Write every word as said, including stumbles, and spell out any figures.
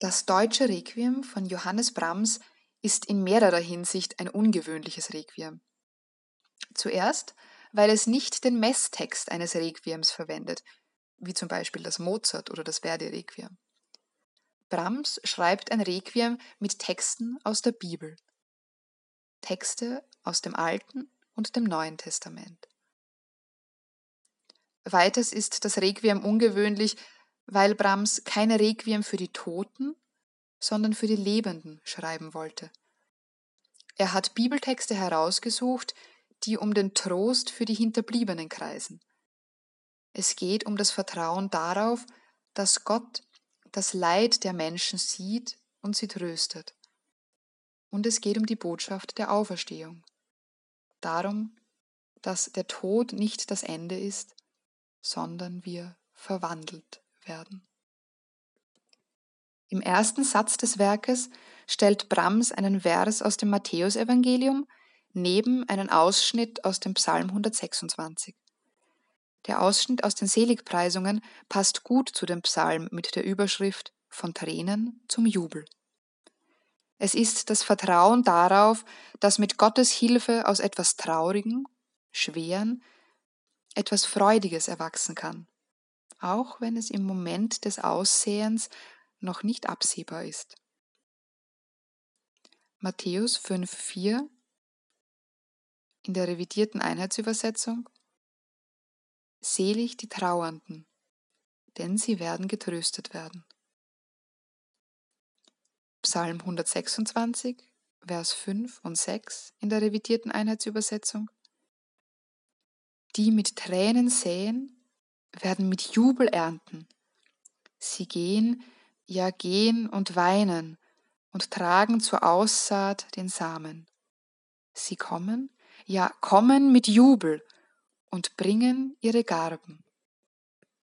Das deutsche Requiem von Johannes Brahms ist in mehrerer Hinsicht ein ungewöhnliches Requiem. Zuerst, weil es nicht den Messtext eines Requiems verwendet, wie zum Beispiel das Mozart- oder das Verdi-Requiem. Brahms schreibt ein Requiem mit Texten aus der Bibel. Texte aus dem Alten und dem Neuen Testament. Weiters ist das Requiem ungewöhnlich, weil Brahms keine Requiem für die Toten, sondern für die Lebenden schreiben wollte. Er hat Bibeltexte herausgesucht, die um den Trost für die Hinterbliebenen kreisen. Es geht um das Vertrauen darauf, dass Gott das Leid der Menschen sieht und sie tröstet. Und es geht um die Botschaft der Auferstehung. Darum, dass der Tod nicht das Ende ist, sondern wir verwandelt werden. Im ersten Satz des Werkes stellt Brahms einen Vers aus dem Matthäusevangelium neben einen Ausschnitt aus dem Psalm hundertsechsundzwanzig. Der Ausschnitt aus den Seligpreisungen passt gut zu dem Psalm mit der Überschrift »Von Tränen zum Jubel«. Es ist das Vertrauen darauf, dass mit Gottes Hilfe aus etwas Traurigem, Schweren, etwas Freudiges erwachsen kann, auch wenn es im Moment des Aussehens noch nicht absehbar ist. Matthäus fünf vier in der revidierten Einheitsübersetzung: Selig die Trauernden, denn sie werden getröstet werden. Psalm hundertsechsundzwanzig, Vers fünf und sechs in der revidierten Einheitsübersetzung: Die mit Tränen säen, werden mit Jubel ernten. Sie gehen, ja gehen und weinen und tragen zur Aussaat den Samen. Sie kommen, ja kommen mit Jubel und bringen ihre Garben.